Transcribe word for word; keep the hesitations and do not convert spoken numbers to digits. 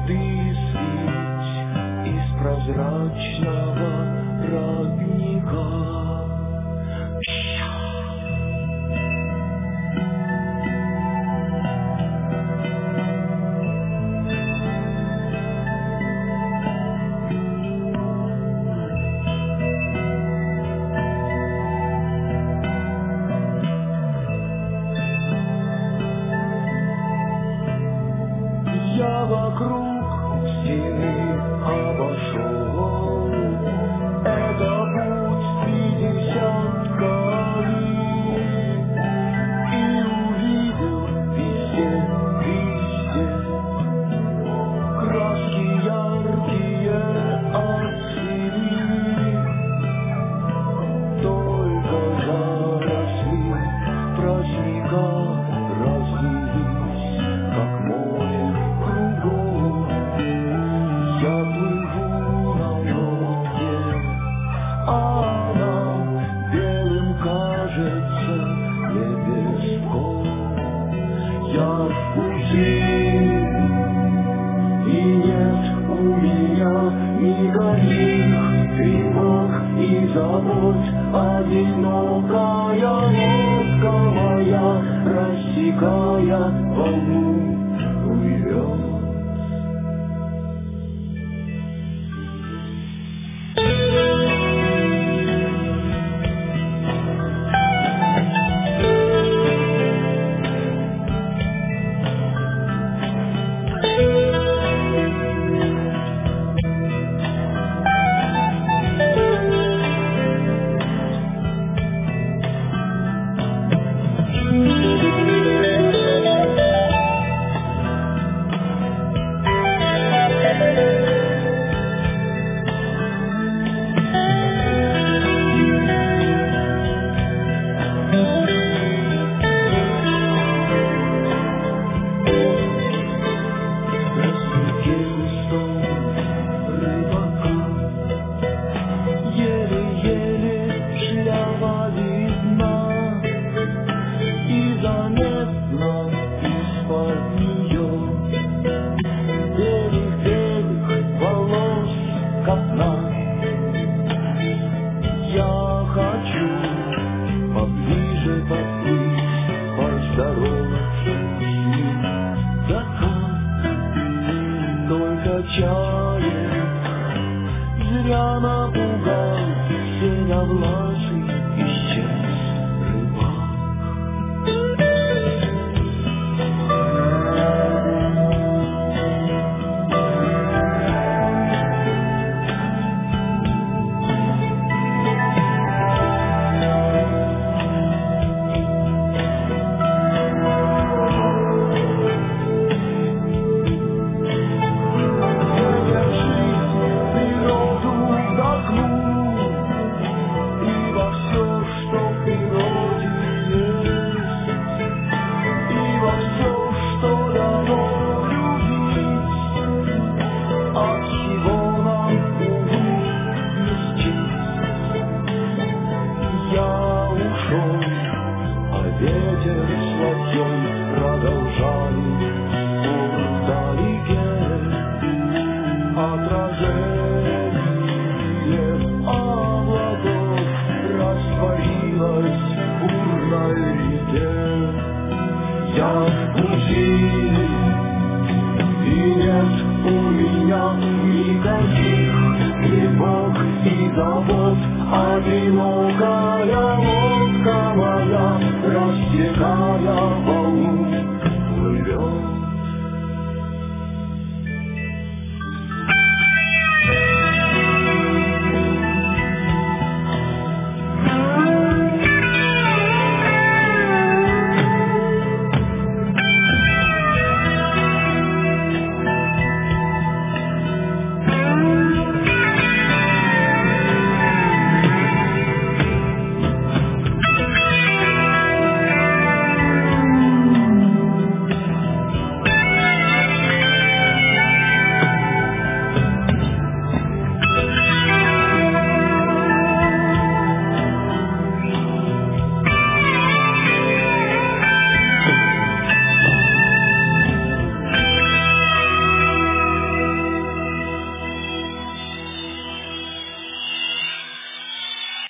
ты слить из прозрачного родника. Я вокруг стены обошел, это путь пятидесятка ли, и увидел везде, везде краски яркие отцвели, только заросли праздника разлились, как море. Я плыву на лодке, а она белым кажется лепестком. Я в пути, и нет у меня никаких тревог и забот. Одинокая лодка моя, рассекая волну, плывет. Я хочу поближе подплыть, поздороваться с ним. Закат только чает, зря напугал синевласый, исчез рыбак. Ветер с ладьей продолжает вдалеке отражение облаков растворилось в бурной реке. Я в пути, и нет у меня никаких тревог и забот. Одинокая лодка моя, рассекая волну,